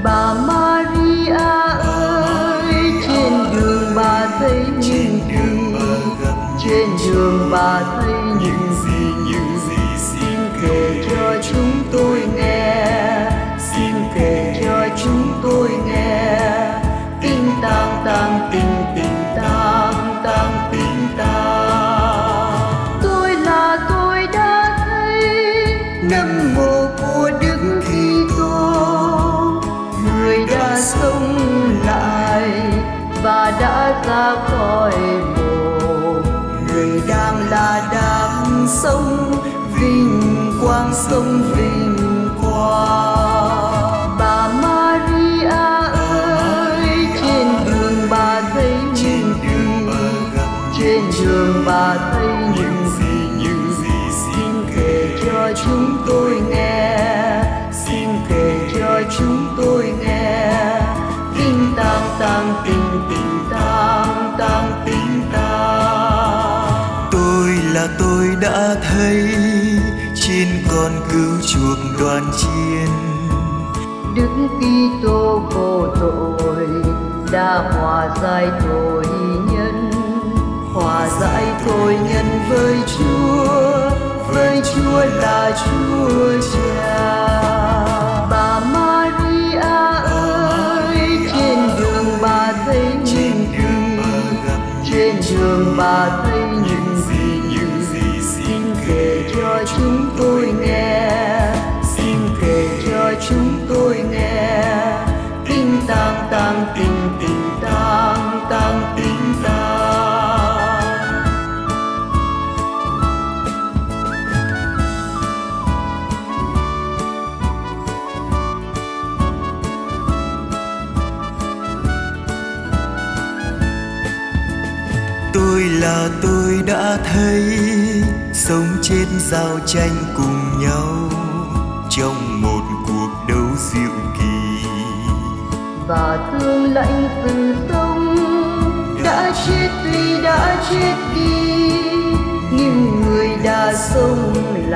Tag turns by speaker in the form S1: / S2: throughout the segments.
S1: Bà Maria ơi, trên đường bà thấy những gì, trên đường bà thấy những gì, xin kể cho chúng tôi nghe, xin kể cho chúng tôi nghe. Tinh tang tang tinh tinh tang tang tinh tang. Tôi đã thấy nấm mồ của Đức Kitô, người đã sống lại và đã ra khỏi mồ, người đang là đang sống vinh quang, sống vinh quang. Bà Maria ơi, trên đường bà thấy những gì, trên đường bà thấy những gì, xin kể cho chúng tôi nghe, xin kể cho chúng tôi nghe. Tinh tang tang tinh tinh tang tang tinh tang.
S2: Tôi đã thấy trên con cứu chuộc đoàn chiên,
S1: Đức Kitô vô tội đã hòa giải tội nhân, hòa giải tội nhân với Chúa là Chúa Cha. Bà Maria ơi, trên đường bà thấy những gì, trên đường bà thấy những gì, xin kể cho chúng tôi nghe, xin kể cho chúng tôi nghe. Tinh tang tang tinh tinh tang tang tinh tang.
S2: Tôi đã thấy sống chết giao tranh cùng nhau trong một cuộc đấu diệu kỳ,
S1: Và thương lãnh sự sống đã chết tuy đã chết đi, nhưng người đã sống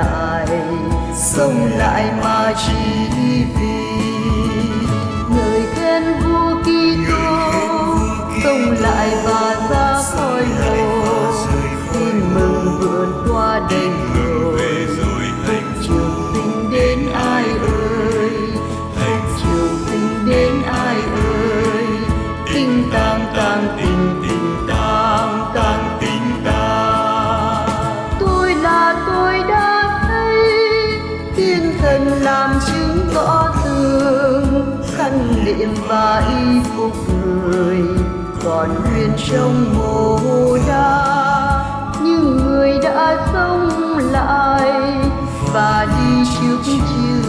S1: lại mà chỉ vì người khen vua Kitô sống lại và ra khỏi mồ. Tin mừng vượt qua đêm rồi, hạnh trường sinh đến ai ơi, hạnh trường sinh đến ai ơi. Tinh tang tang tinh tinh tang tang tinh tang. Tôi đã thấy thiên thần làm chứng tỏ tường, khăn liệm và y phục người còn nguyên trong mồ đá, nhưng người đã sống lại và đi trước Chúa.